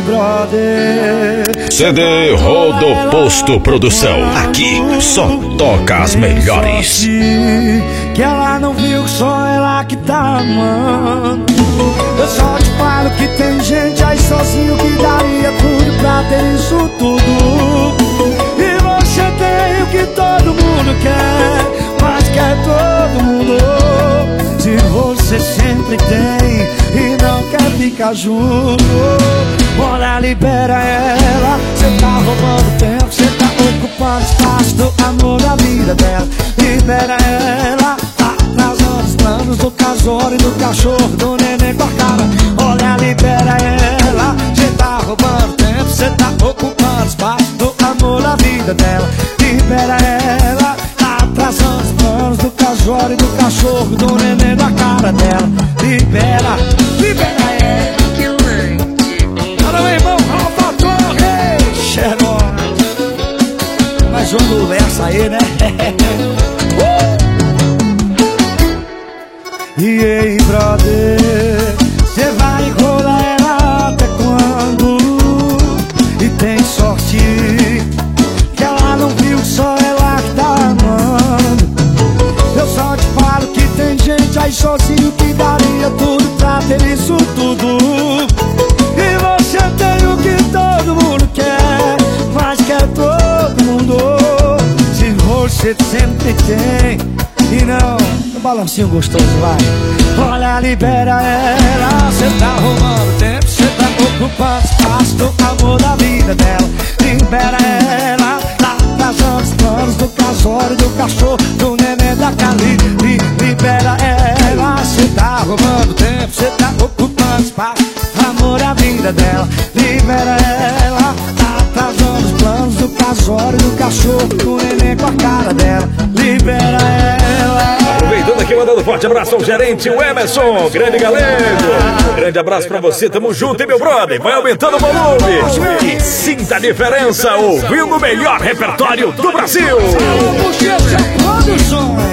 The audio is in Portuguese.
brother. CD Rodoposto Produção. Aqui só toca as melhores. Que ela não viu que só ela que tá amando. Eu só te falo que tem gente aí sozinho que daria tudo pra ter isso tudo. E você tem o que todo mundo quer, mas quer todo mundo. Se você sempre tem e não quer ficar junto, bora, libera ela. Cê tá roubando tempo, cê tá ocupando espaço do amor da vida dela. Libera ela, tá atrasando os planos do casório, do cachorro, do neném com a cara. Olha, libera ela. Cê tá roubando tempo, cê tá ocupando espaço do amor da vida dela. Libera ela, tá atrasando os planos do casório e do cachorro, do neném da cara dela. Libera, libera ela. Para o irmão Rafa Torres, Xenon. Mais um do verso aí, né? E aí, brother, cê vai enrolar ela até quando? E tem sorte que ela não viu que só ela que tá amando. Eu só te falo que tem gente aí sozinho que daria tudo pra ter isso tudo. E você tem o que todo mundo quer, mas quer todo mundo. Se você sempre tem e não, um balancinho gostoso, vai. Olha, libera ela. Cê tá roubando tempo, cê tá ocupando espaço do amor da vida dela. Libera ela, tá atrasando os planos do casório, do cachorro, do neném da Cali. Libera ela. Cê tá roubando tempo, cê tá ocupando espaço, amor da vida dela. Libera ela, tá atrasando os planos do casório, do cachorro, do neném com a cara dela. Libera ela. Aproveitando aqui, mandando um forte abraço ao gerente, o Emerson, grande galego. Grande abraço pra você, tamo junto, hein, meu brother? Vai aumentando o volume e sinta a diferença ouvindo o melhor repertório do Brasil. Bochecha Produções.